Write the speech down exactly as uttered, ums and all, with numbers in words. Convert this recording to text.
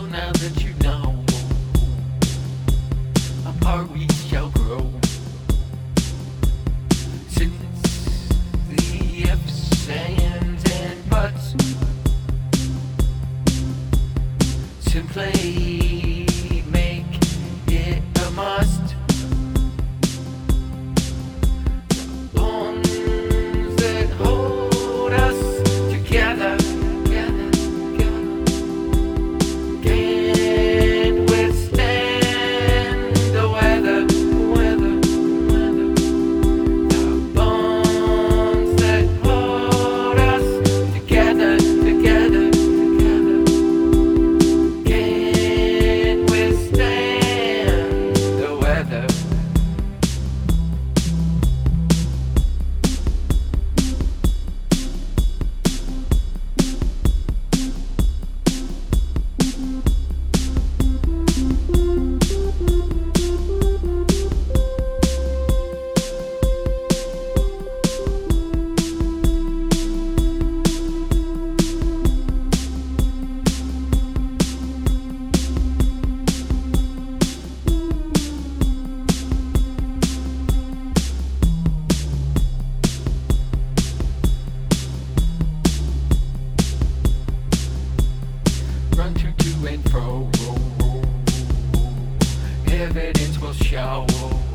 So now that you know, apart we shall grow. Since the ifs, ands, and buts simply make it a must. Bonds that hold us together, together, together, can't withstand the weather, weather, weather. The bonds that hold us together, together, together, can't withstand the weather. Run to to and fro, evidence will show.